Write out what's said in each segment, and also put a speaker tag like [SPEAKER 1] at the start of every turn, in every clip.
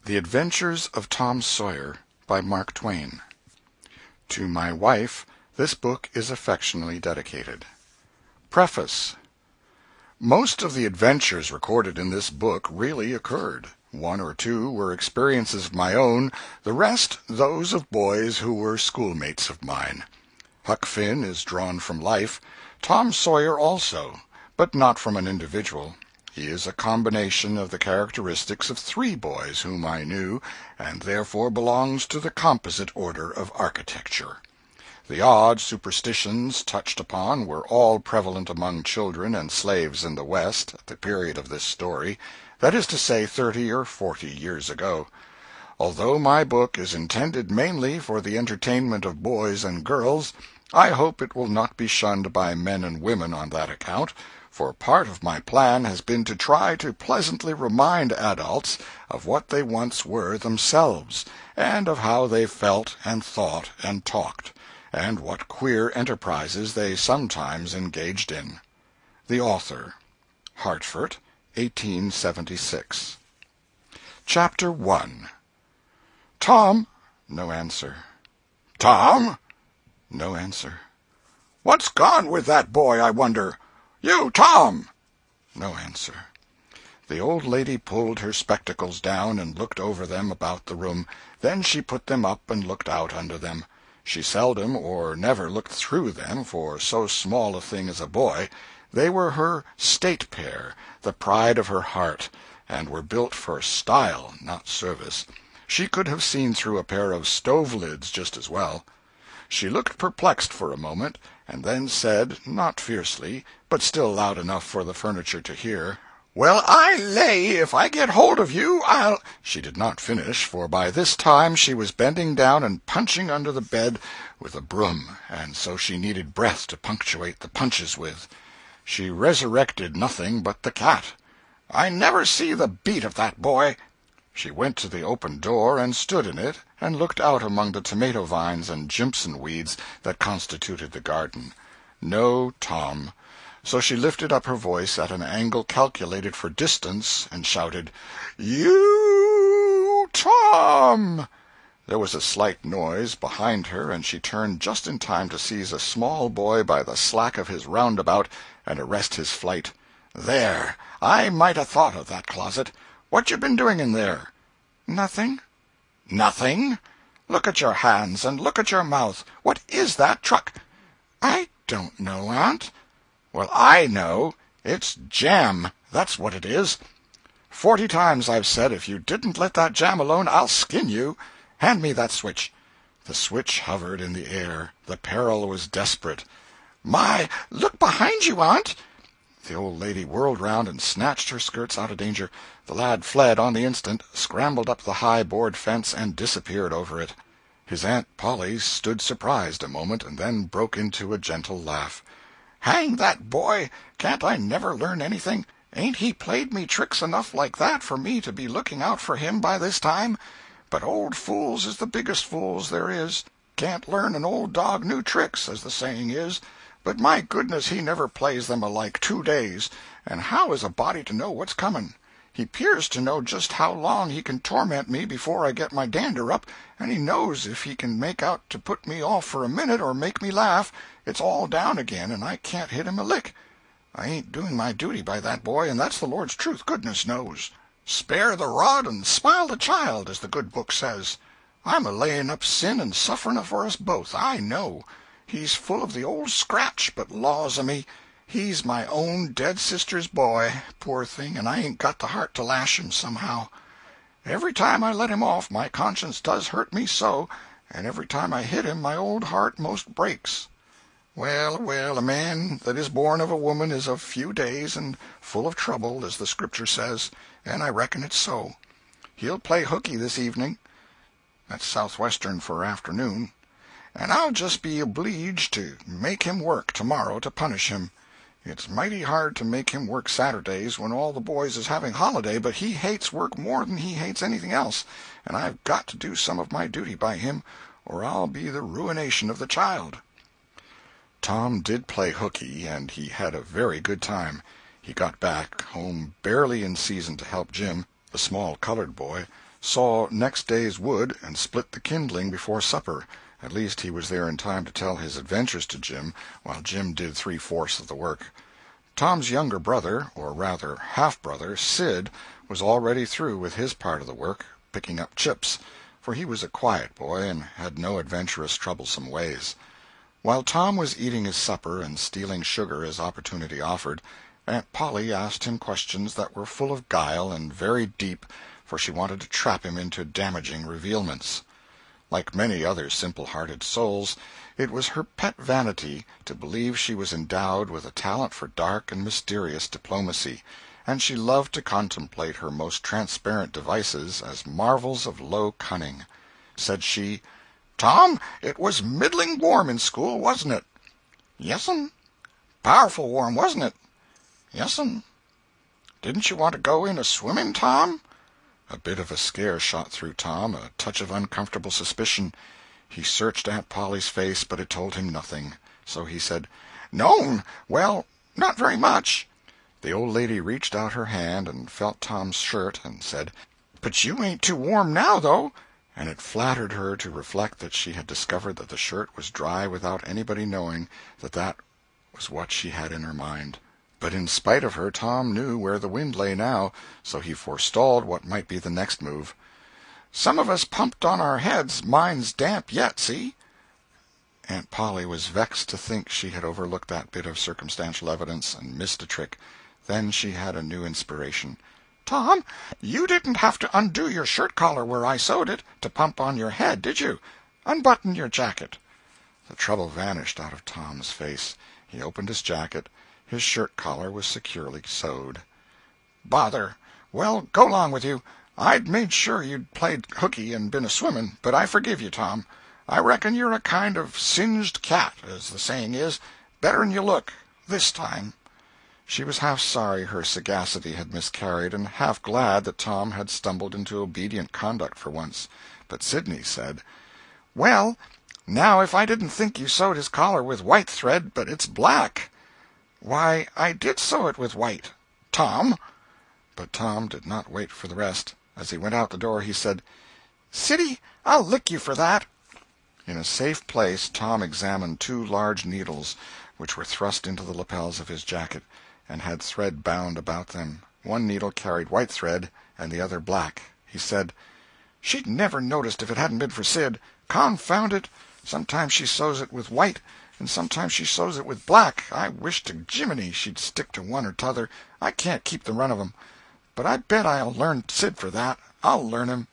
[SPEAKER 1] The Adventures of Tom Sawyer, by Mark Twain. To my wife, this book is affectionately dedicated. Preface. Most of the adventures recorded in this book really occurred. One or two were experiences of my own, the rest those of boys who were schoolmates of mine. Huck Finn is drawn from life, Tom Sawyer also, but not from an individual. He is a combination of the characteristics of three boys whom I knew, and therefore belongs to the composite order of architecture. The odd superstitions touched upon were all prevalent among children and slaves in the West at the period of this story, that is to say 30 or 40 years ago. Although my book is intended mainly for the entertainment of boys and girls, I hope it will not be shunned by men and women on that account, for part of my plan has been to try to pleasantly remind adults of what they once were themselves, and of how they felt and thought and talked, and what queer enterprises they sometimes engaged in. The Author. Hartford, 1876. Chapter 1. Tom. No answer. Tom. No answer. What's gone with that boy, I wonder? You, Tom! No answer. The old lady pulled her spectacles down and looked over them about the room. Then she put them up and looked out under them. She seldom or never looked through them for so small a thing as a boy. They were her state pair, the pride of her heart, and were built for style, not service. She could have seen through a pair of stove lids just as well. She looked perplexed for a moment, and then said, not fiercely, but still loud enough for the furniture to hear, "Well, I lay if I get hold of you, I'll—" She did not finish, for by this time she was bending down and punching under the bed with a broom, and so she needed breath to punctuate the punches with. She resurrected nothing but the cat. "I never see the beat of that boy." She went to the open door and stood in it, and looked out among the tomato vines and jimpson weeds that constituted the garden. No Tom. So she lifted up her voice at an angle calculated for distance, and shouted, "You, Tom!" There was a slight noise behind her, and she turned just in time to seize a small boy by the slack of his roundabout and arrest his flight. "There! I might 'a' thought of that closet. What you been doing in there?" "Nothing." "Nothing? Look at your hands, and look at your mouth. What is that truck?" "I don't know, Aunt." "Well, I know. It's jam, that's what it is. 40 times I've said if you didn't let that jam alone I'll skin you. Hand me that switch." The switch hovered in the air. The peril was desperate. "My, look behind you, Aunt!" The old lady whirled round and snatched her skirts out of danger. The lad fled on the instant, scrambled up the high board fence, and disappeared over it. His Aunt Polly stood surprised a moment, and then broke into a gentle laugh. "Hang that boy! Can't I never learn anything? Ain't he played me tricks enough like that for me to be looking out for him by this time? But old fools is the biggest fools there is. Can't learn an old dog new tricks, as the saying is. But my goodness, he never plays them alike 2 days, and how is a body to know what's coming? He 'pears to know just how long he can torment me before I get my dander up, and he knows if he can make out to put me off for a minute or make me laugh, it's all down again and I can't hit him a lick. I ain't doing my duty by that boy, and that's the Lord's truth, goodness knows. Spare the rod and smile the child, as the good book says. I'm a laying up sin and suffering for us both, I know. He's full of the old scratch, but laws a me, he's my own dead sister's boy, poor thing, and I ain't got the heart to lash him somehow. Every time I let him off my conscience does hurt me so, and every time I hit him my old heart most breaks. Well, well, a man that is born of a woman is of few days and full of trouble, as the Scripture says, and I reckon it's so. He'll play hooky this evening. That's southwestern for afternoon. And I'll just be obleeged to make him work tomorrow to punish him. It's mighty hard to make him work Saturdays when all the boys is having holiday, but he hates work more than he hates anything else, and I've got to do some of my duty by him, or I'll be the ruination of the child." Tom did play hooky, and he had a very good time. He got back home barely in season to help Jim, the small colored boy, saw next day's wood and split the kindling before supper. At least he was there in time to tell his adventures to Jim, while Jim did three-fourths of the work. Tom's younger brother, or rather half-brother, Sid, was already through with his part of the work, picking up chips, for he was a quiet boy and had no adventurous, troublesome ways. While Tom was eating his supper and stealing sugar as opportunity offered, Aunt Polly asked him questions that were full of guile and very deep, for she wanted to trap him into damaging revealments. Like many other simple-hearted souls, it was her pet vanity to believe she was endowed with a talent for dark and mysterious diplomacy, and she loved to contemplate her most transparent devices as marvels of low cunning. Said she, "Tom, it was middling warm in school, wasn't it?" "Yes'm." "Powerful warm, wasn't it?" "Yes'm." "Didn't you want to go in a-swimming, Tom?" A bit of a scare shot through Tom, a touch of uncomfortable suspicion. He searched Aunt Polly's face, but it told him nothing. So he said, "No'm, well, not very much." The old lady reached out her hand and felt Tom's shirt, and said, "But you ain't too warm now, though." And it flattered her to reflect that she had discovered that the shirt was dry without anybody knowing that that was what she had in her mind. But in spite of her, Tom knew where the wind lay now, so he forestalled what might be the next move. "Some of us pumped on our heads. Mine's damp yet, see?" Aunt Polly was vexed to think she had overlooked that bit of circumstantial evidence and missed a trick. Then she had a new inspiration. "Tom, you didn't have to undo your shirt collar where I sewed it, to pump on your head, did you? Unbutton your jacket." The trouble vanished out of Tom's face. He opened his jacket. His shirt collar was securely sewed. "Bother! Well, go 'long with you. I'd made sure you'd played hooky and been a-swimming, but I forgive you, Tom. I reckon you're a kind of singed cat, as the saying is, better'n you look, this time." She was half sorry her sagacity had miscarried, and half glad that Tom had stumbled into obedient conduct for once. But Sidney said, "Well, now if I didn't think you sewed his collar with white thread, but it's black." "Why, I did sew it with white, Tom." But Tom did not wait for the rest. As he went out the door, he said, "Siddy, I'll lick you for that." In a safe place Tom examined two large needles, which were thrust into the lapels of his jacket, and had thread bound about them. One needle carried white thread, and the other black. He said, "She'd never noticed if it hadn't been for Sid. Confound it! Sometimes she sews it with white, and sometimes she sews it with black. I wish to Jiminy she'd stick to one or t'other. I can't keep the run of 'em. But I bet I'll learn Sid for that. I'll learn him."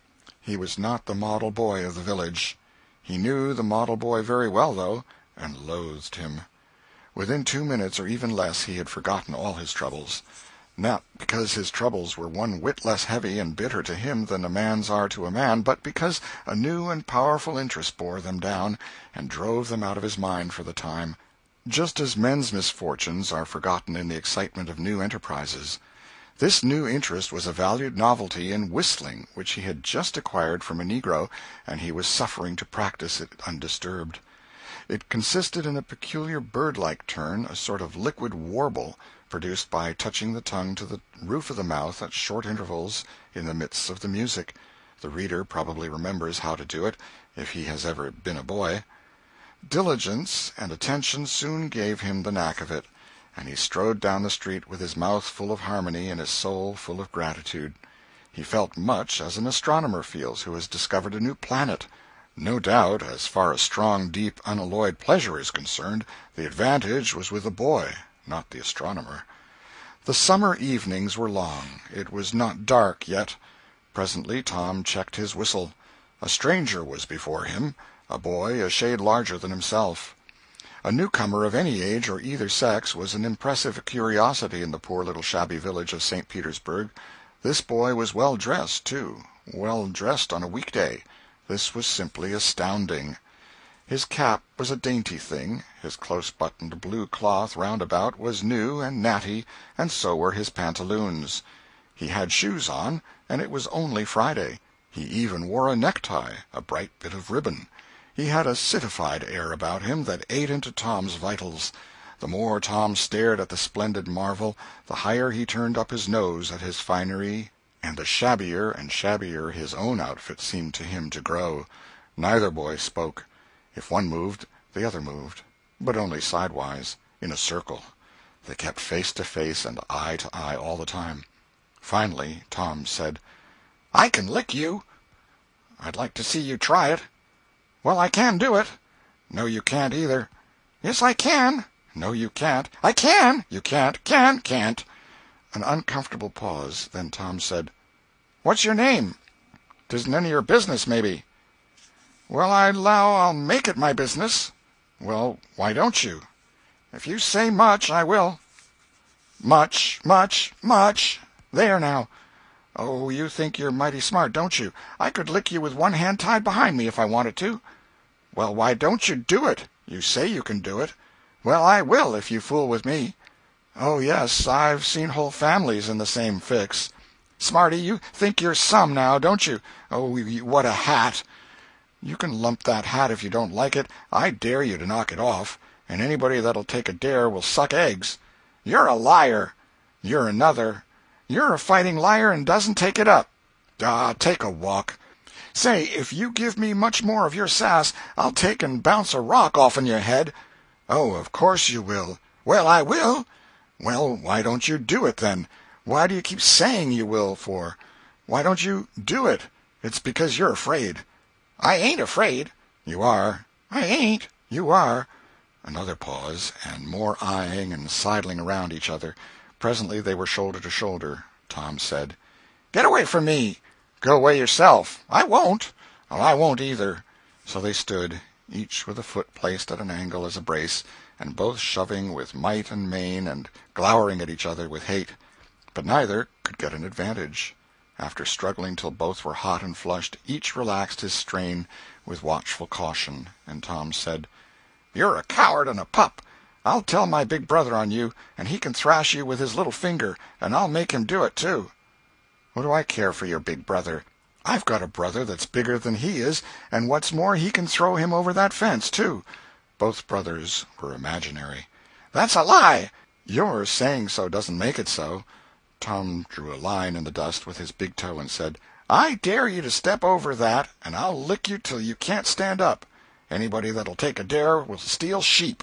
[SPEAKER 1] He was not the model boy of the village. He knew the model boy very well, though, and loathed him. Within 2 minutes, or even less, he had forgotten all his troubles. Not because his troubles were one whit less heavy and bitter to him than a man's are to a man, but because a new and powerful interest bore them down and drove them out of his mind for the time, just as men's misfortunes are forgotten in the excitement of new enterprises. This new interest was a valued novelty in whistling, which he had just acquired from a negro, and he was suffering to practice it undisturbed. It consisted in a peculiar bird-like turn, a sort of liquid warble, produced by touching the tongue to the roof of the mouth at short intervals in the midst of the music. The reader probably remembers how to do it, if he has ever been a boy. Diligence and attention soon gave him the knack of it, and he strode down the street with his mouth full of harmony and his soul full of gratitude. He felt much as an astronomer feels who has discovered a new planet. No doubt, as far as strong, deep, unalloyed pleasure is concerned, the advantage was with the boy, not the astronomer. The summer evenings were long. It was not dark yet. Presently Tom checked his whistle. A stranger was before him, a boy a shade larger than himself. A newcomer of any age or either sex was an impressive curiosity in the poor little shabby village of St. Petersburg. This boy was well dressed, too, well dressed on a weekday. This was simply astounding. His cap was a dainty thing, his close-buttoned blue cloth roundabout was new and natty, and so were his pantaloons. He had shoes on, and it was only Friday. He even wore a necktie, a bright bit of ribbon. He had a citified air about him that ate into Tom's vitals. The more Tom stared at the splendid marvel, the higher he turned up his nose at his finery and the shabbier and shabbier his own outfit seemed to him to grow. Neither boy spoke. If one moved, the other moved, but only sidewise, in a circle. They kept face to face and eye to eye all the time. Finally Tom said, "I can lick you." "I'd like to see you try it." "Well, I can do it." "No, you can't either." "Yes, I can." "No, you can't." "I can." "You can't." Can't." An uncomfortable pause. Then Tom said, "What's your name?" "'Tisn't any of your business, maybe." "Well, I 'low I'll make it my business." "Well, why don't you?" "If you say much, I will." "Much, much, much. There now." "Oh, you think you're mighty smart, don't you? I could lick you with one hand tied behind me if I wanted to." "Well, why don't you do it? You say you can do it." "Well, I will, if you fool with me." "Oh, yes, I've seen whole families in the same fix." "Smarty, you think you're some, now, don't you? Oh, what a hat!" "You can lump that hat if you don't like it. I dare you to knock it off, and anybody that'll take a dare will suck eggs." "You're a liar." "You're another." "You're a fighting liar and doesn't take it up." "Ah, take a walk." "Say, if you give me much more of your sass, I'll take and bounce a rock off'n your head." "Oh, of course you will." "Well, I will." "Well, why don't you do it, then? Why do you keep saying you will, for? Why don't you do it?" "It's because you're afraid." "I ain't afraid." "You are." "I ain't." "You are." Another pause, and more eyeing and sidling around each other. Presently they were shoulder to shoulder. Tom said, "Get away from me." "Go away yourself." "I won't." "Oh, I won't either." So they stood, each with a foot placed at an angle as a brace, and both shoving with might and main and glowering at each other with hate. But neither could get an advantage. After struggling till both were hot and flushed, each relaxed his strain with watchful caution, and Tom said, "You're a coward and a pup. I'll tell my big brother on you, and he can thrash you with his little finger, and I'll make him do it, too." "What do I care for your big brother? I've got a brother that's bigger than he is, and what's more, he can throw him over that fence, too." Both brothers were imaginary. "That's a lie." "Your saying so doesn't make it so." Tom drew a line in the dust with his big toe and said, "I dare you to step over that, and I'll lick you till you can't stand up. Anybody that'll take a dare will steal sheep."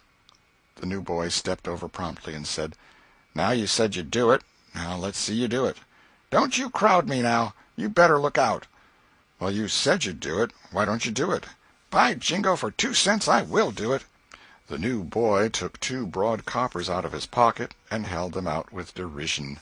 [SPEAKER 1] The new boy stepped over promptly and said, "Now you said you'd do it. Now let's see you do it." "Don't you crowd me, now. You better look out." "Well, you said you'd do it. Why don't you do it?" "By jingo, for 2 cents I will do it." The new boy took 2 broad coppers out of his pocket and held them out with derision.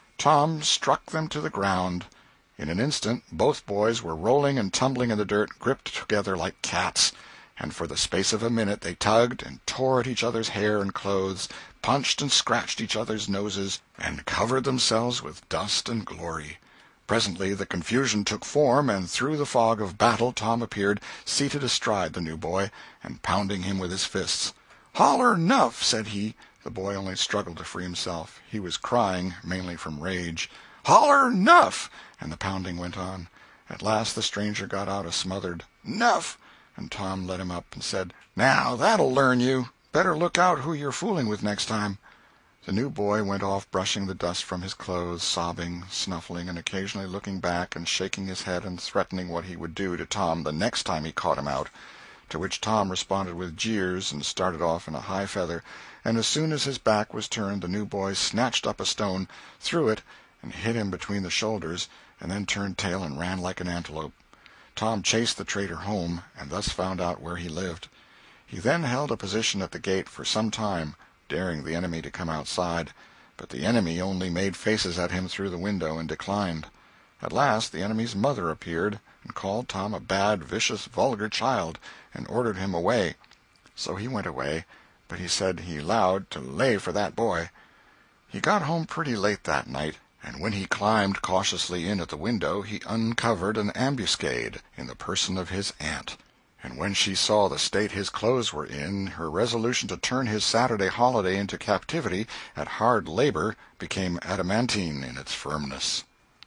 [SPEAKER 1] Tom struck them to the ground. In an instant both boys were rolling and tumbling in the dirt, gripped together like cats, and for the space of a minute they tugged and tore at each other's hair and clothes, punched and scratched each other's noses, and covered themselves with dust and glory. Presently the confusion took form, and through the fog of battle Tom appeared, seated astride the new boy, and pounding him with his fists. "Holler 'nuff," said he. The boy only struggled to free himself. He was crying, mainly from rage. "Holler 'nuff," and the pounding went on. At last the stranger got out a smothered "'Nuff," and Tom let him up and said, "Now that'll learn you. Better look out who you're fooling with next time." The new boy went off brushing the dust from his clothes, sobbing, snuffling, and occasionally looking back and shaking his head and threatening what he would do to Tom the next time he caught him out. To which Tom responded with jeers and started off in a high feather, and as soon as his back was turned the new boy snatched up a stone, threw it, and hit him between the shoulders, and then turned tail and ran like an antelope. Tom chased the traitor home, and thus found out where he lived. He then held a position at the gate for some time, daring the enemy to come outside, but the enemy only made faces at him through the window and declined. At last the enemy's mother appeared, and called Tom a bad, vicious, vulgar child, and ordered him away. So he went away, but he said he 'lowed to lay for that boy. He got home pretty late that night, and when he climbed cautiously in at the window he uncovered an ambuscade in the person of his aunt. And when she saw the state his clothes were in, her resolution to turn his Saturday holiday into captivity at hard labor became adamantine in its firmness.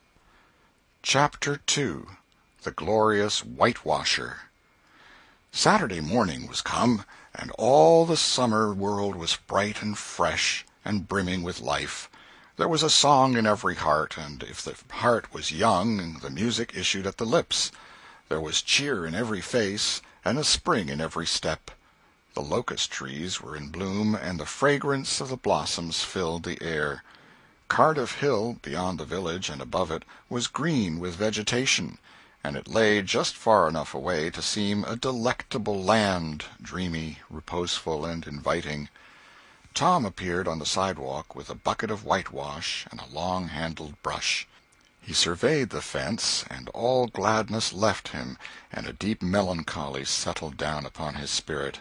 [SPEAKER 1] Chapter 2. The Glorious Whitewasher. Saturday morning was come, and all the summer world was bright and fresh and brimming with life. There was a song in every heart, and if the heart was young, the music issued at the lips. There was cheer in every face, and a spring in every step. The locust trees were in bloom, and the fragrance of the blossoms filled the air. Cardiff Hill, beyond the village and above it, was green with vegetation, and it lay just far enough away to seem a delectable land, dreamy, reposeful, and inviting. Tom appeared on the sidewalk with a bucket of whitewash and a long-handled brush. He surveyed the fence, and all gladness left him, and a deep melancholy settled down upon his spirit.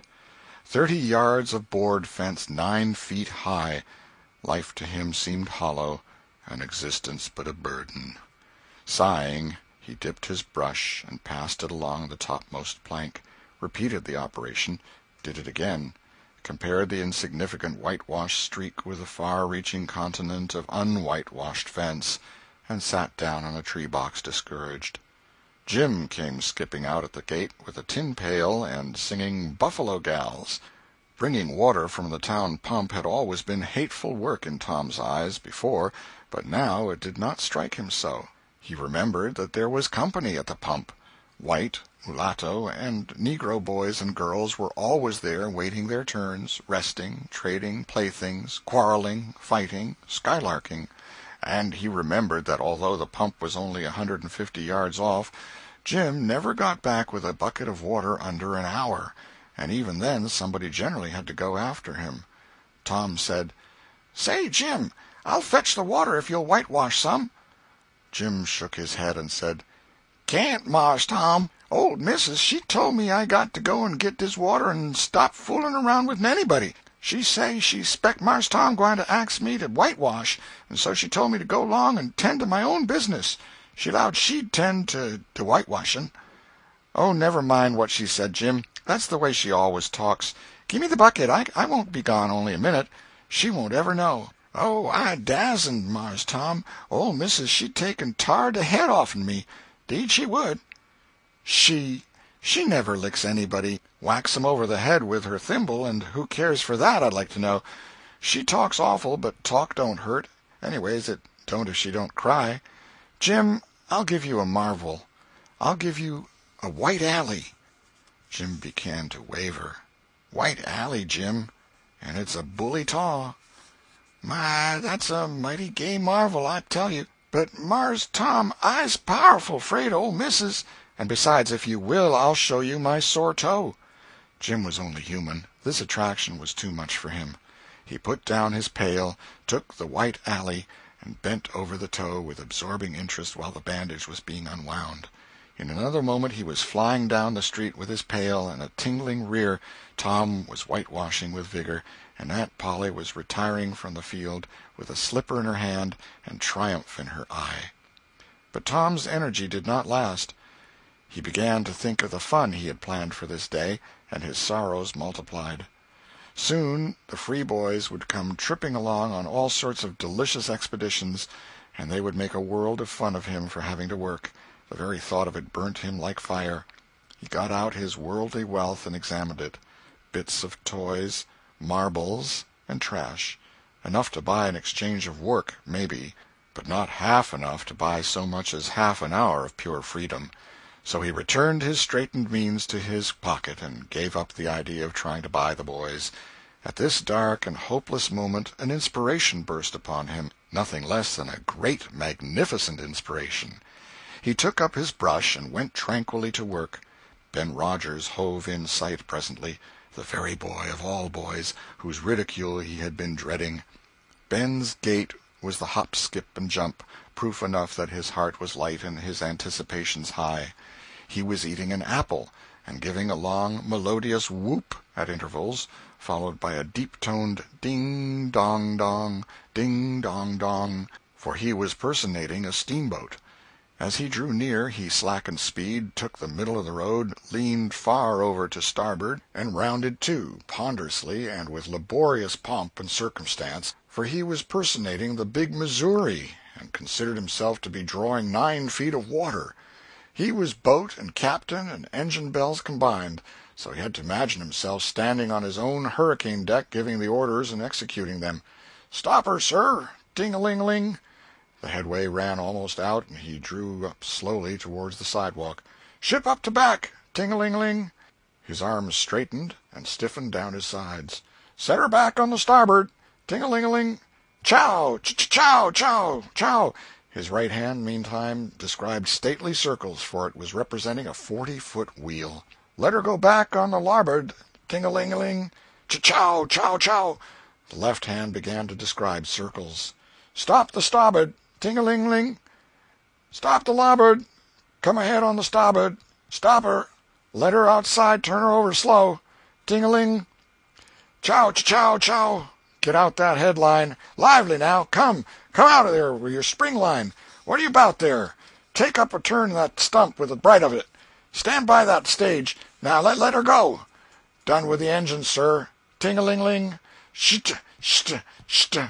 [SPEAKER 1] 30 yards of board fence 9 feet high. Life to him seemed hollow, and existence but a burden. Sighing, he dipped his brush and passed it along the topmost plank, repeated the operation, did it again, compared the insignificant whitewashed streak with the far-reaching continent of unwhitewashed fence, and sat down on a tree-box discouraged. Jim came skipping out at the gate with a tin pail and singing "Buffalo Gals." Bringing water from the town pump had always been hateful work in Tom's eyes before, but now it did not strike him so. He remembered that there was company at the pump. White, mulatto, and negro boys and girls were always there waiting their turns, resting, trading playthings, quarreling, fighting, skylarking. And he remembered that although the pump was only 150 yards off, Jim never got back with a bucket of water under an hour, and even then somebody generally had to go after him. Tom said, "Say, Jim, I'll fetch the water if you'll whitewash some." Jim shook his head and said, "Can't, Mars Tom. Old missus, she told me I got to go and git dis water and stop fooling around with anybody. She say she spect Mars Tom gwine to ax me to whitewash, and so she told me to go 'long and tend to my own business. She 'lowed she'd tend to whitewashin'." "Oh, never mind what she said, Jim. That's the way she always talks. Gimme the bucket. I won't be gone only a minute. She won't ever know." "Oh, I dasn't, Mars Tom. Ole missus she'd take and tar de head off'n me. 'Deed she would." She never licks anybody. Whacks 'em over the head with her thimble, and who cares for that, I'd like to know. She talks awful, but talk don't hurt. Anyways, it don't if she don't cry. Jim, I'll give you a marvel. I'll give you a white alley." Jim began to waver. "White alley, Jim, and it's a bully taw." "My, that's a mighty gay marvel, I tell you. But, Mars Tom, I's powerful 'fraid of ole missus. And besides, if you will, I'll show you my sore toe." Jim was only human. This attraction was too much for him. He put down his pail, took the white alley, and bent over the toe with absorbing interest while the bandage was being unwound. In another moment he was flying down the street with his pail and a tingling rear. Tom was whitewashing with vigor, and Aunt Polly was retiring from the field with a slipper in her hand and triumph in her eye. But Tom's energy did not last. He began to think of the fun he had planned for this day, and his sorrows multiplied. Soon the free boys would come tripping along on all sorts of delicious expeditions, and they would make a world of fun of him for having to work. The very thought of it burnt him like fire. He got out his worldly wealth and examined it. Bits of toys, marbles, and trash. Enough to buy an exchange of work, maybe, but not half enough to buy so much as half an hour of pure freedom. So he returned his straitened means to his pocket and gave up the idea of trying to buy the boys. At this dark and hopeless moment an inspiration burst upon him, nothing less than a great, magnificent inspiration. He took up his brush and went tranquilly to work. Ben Rogers hove in sight presently, the very boy of all boys, whose ridicule he had been dreading. Ben's gait was the hop, skip, and jump, proof enough that his heart was light and his anticipations high. He was eating an apple, and giving a long, melodious whoop at intervals, followed by a deep-toned ding-dong-dong, ding-dong-dong, for he was personating a steamboat. As he drew near, he slackened speed, took the middle of the road, leaned far over to starboard, and rounded to, ponderously and with laborious pomp and circumstance, for he was personating the Big Missouri, and considered himself to be drawing 9 feet of water. He was boat and captain and engine bells combined, so he had to imagine himself standing on his own hurricane deck giving the orders and executing them. "Stop her, sir! Ting-a-ling-ling. The headway ran almost out, and he drew up slowly towards the sidewalk. Ship up to back. Ting-a-ling-ling. His arms straightened and stiffened down his sides. Set her back on the starboard. Ting-a-ling-a-ling. Chow! Chow! Chow! Chow! His right hand, meantime, described stately circles, for it was representing a 40-foot wheel. Let her go back on the larboard. Ting-a-ling-a-ling. Chow! Chow! Chow! The left hand began to describe circles. Stop the starboard. Ting-a-ling-ling. Stop the larboard. Come ahead on the starboard. Stop her. Let her outside. Turn her over slow. Ting-a-ling. Chow! Chow! Chow! Get out that headline. Lively now. Come out of there with your spring line. What are you about there? Take up a turn in that stump with the bright of it. Stand by that stage. Now let her go. Done with the engine, sir. Ting-a-ling-ling. Sht! Sht! Sht!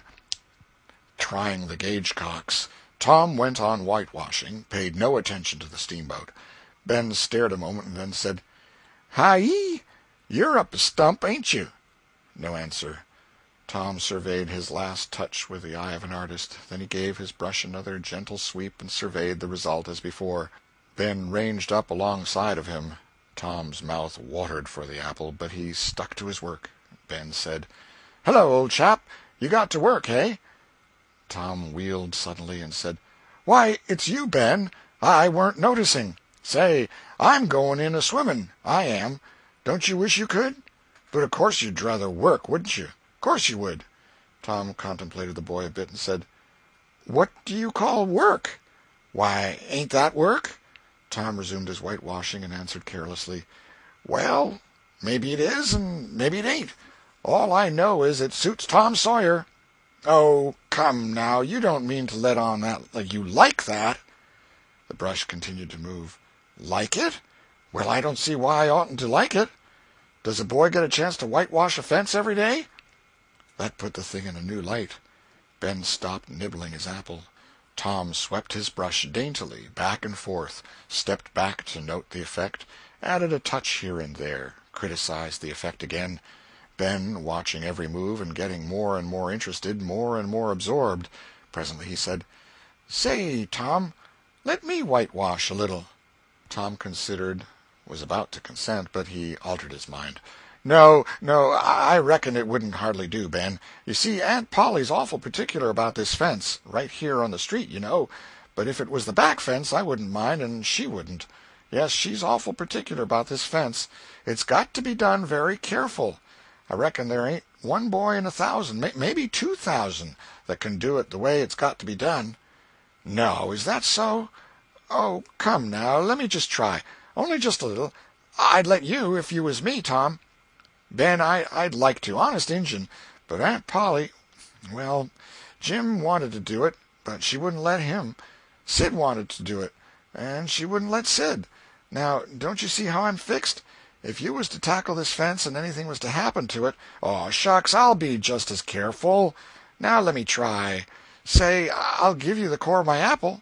[SPEAKER 1] Trying the gauge-cocks, Tom went on whitewashing, paid no attention to the steamboat. Ben stared a moment and then said, Hi-yi! You're up a stump, ain't you? No answer. Tom surveyed his last touch with the eye of an artist. Then he gave his brush another gentle sweep and surveyed the result as before. Ben ranged up alongside of him. Tom's mouth watered for the apple, but he stuck to his work. Ben said, Hello, old chap. You got to work, eh? Tom wheeled suddenly and said, Why, it's you, Ben. I weren't noticing. Say, I'm going in a swimming. I am. Don't you wish you could? But of course you'd rather work, wouldn't you? Of course you would. Tom contemplated the boy a bit and said, What do you call work? Why, ain't that work? Tom resumed his whitewashing and answered carelessly, Well, maybe it is and maybe it ain't. All I know is it suits Tom Sawyer. Oh, come now, you don't mean to let on that like you like that. The brush continued to move. Like it? Well, I don't see why I oughtn't to like it. Does a boy get a chance to whitewash a fence every day? That put the thing in a new light. Ben stopped nibbling his apple. Tom swept his brush daintily back and forth, stepped back to note the effect, added a touch here and there, criticized the effect again. Ben, watching every move and getting more and more interested, more and more absorbed. Presently he said, Say, Tom, let me whitewash a little. Tom considered, was about to consent, but he altered his mind. No, I reckon it wouldn't hardly do, Ben. You see, Aunt Polly's awful particular about this fence, right here on the street, you know. But if it was the back fence, I wouldn't mind, and she wouldn't. Yes, she's awful particular about this fence. It's got to be done very careful. I reckon there ain't one boy in 1,000, maybe 2,000, that can do it the way it's got to be done. No, is that so? Oh, come now, let me just try. Only just a little. I'd let you if you was me, Tom. Ben, I'd like to, honest Injun, but Aunt Polly, well, Jim wanted to do it, but she wouldn't let him. Sid wanted to do it, and she wouldn't let Sid. Now, don't you see how I'm fixed? If you was to tackle this fence and anything was to happen to it, oh, shucks, I'll be just as careful. Now let me try. Say, I'll give you the core of my apple.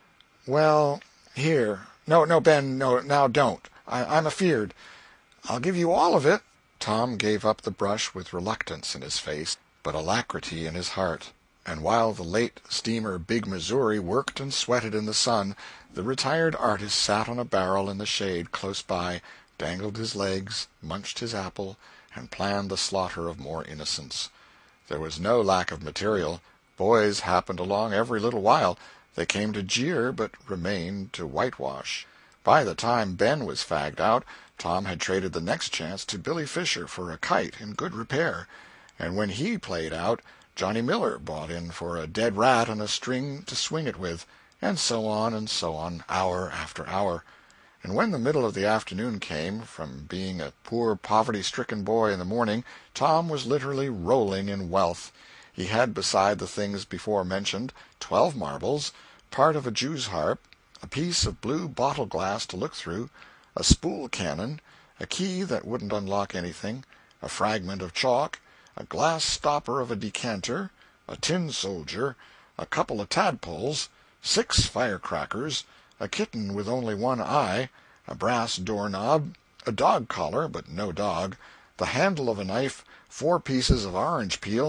[SPEAKER 1] Well, here. No, Ben, no, now don't. I'm afeard. I'll give you all of it. Tom gave up the brush with reluctance in his face, but alacrity in his heart. And while the late steamer Big Missouri worked and sweated in the sun, the retired artist sat on a barrel in the shade close by, dangled his legs, munched his apple, and planned the slaughter of more innocents. There was no lack of material. Boys happened along every little while. They came to jeer, but remained to whitewash. By the time Ben was fagged out, Tom had traded the next chance to Billy Fisher for a kite in good repair, and when he played out, Johnny Miller bought in for a dead rat and a string to swing it with, and so on, hour after hour. And when the middle of the afternoon came, from being a poor poverty-stricken boy in the morning, Tom was literally rolling in wealth. He had, beside the things before mentioned, 12 marbles, part of a jew's harp, a piece of blue bottle-glass to look through, a spool cannon, a key that wouldn't unlock anything, a fragment of chalk, a glass stopper of a decanter, a tin soldier, a couple of tadpoles, 6 firecrackers, a kitten with only one eye, a brass doorknob, a dog collar, but no dog, the handle of a knife, 4 pieces of orange peel,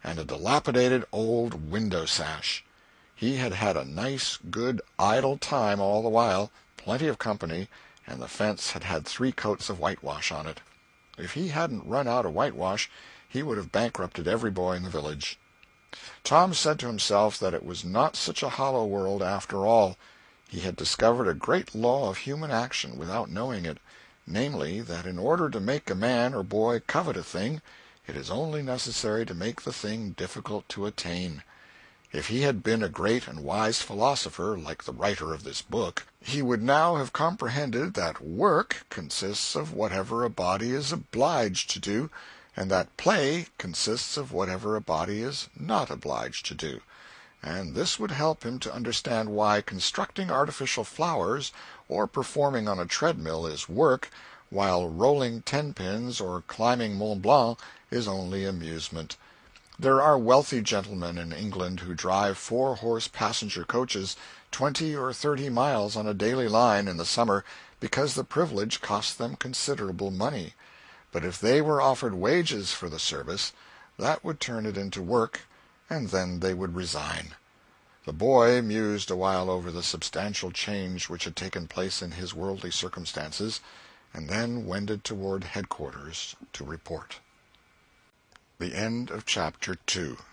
[SPEAKER 1] and a dilapidated old window-sash. He had had a nice, good, idle time all the while, plenty of company, and the fence had had 3 coats of whitewash on it. If he hadn't run out of whitewash, he would have bankrupted every boy in the village. Tom said to himself that it was not such a hollow world after all. He had discovered a great law of human action without knowing it, namely, that in order to make a man or boy covet a thing, it is only necessary to make the thing difficult to attain. If he had been a great and wise philosopher, like the writer of this book, he would now have comprehended that work consists of whatever a body is obliged to do, and that play consists of whatever a body is not obliged to do. And this would help him to understand why constructing artificial flowers or performing on a treadmill is work, while rolling 10-pins or climbing Mont Blanc is only amusement. There are wealthy gentlemen in England who drive 4-horse passenger coaches 20 or 30 miles on a daily line in the summer because the privilege costs them considerable money. But if they were offered wages for the service, that would turn it into work, and then they would resign. The boy mused a while over the substantial change which had taken place in his worldly circumstances, and then wended toward headquarters to report. The end of Chapter 2.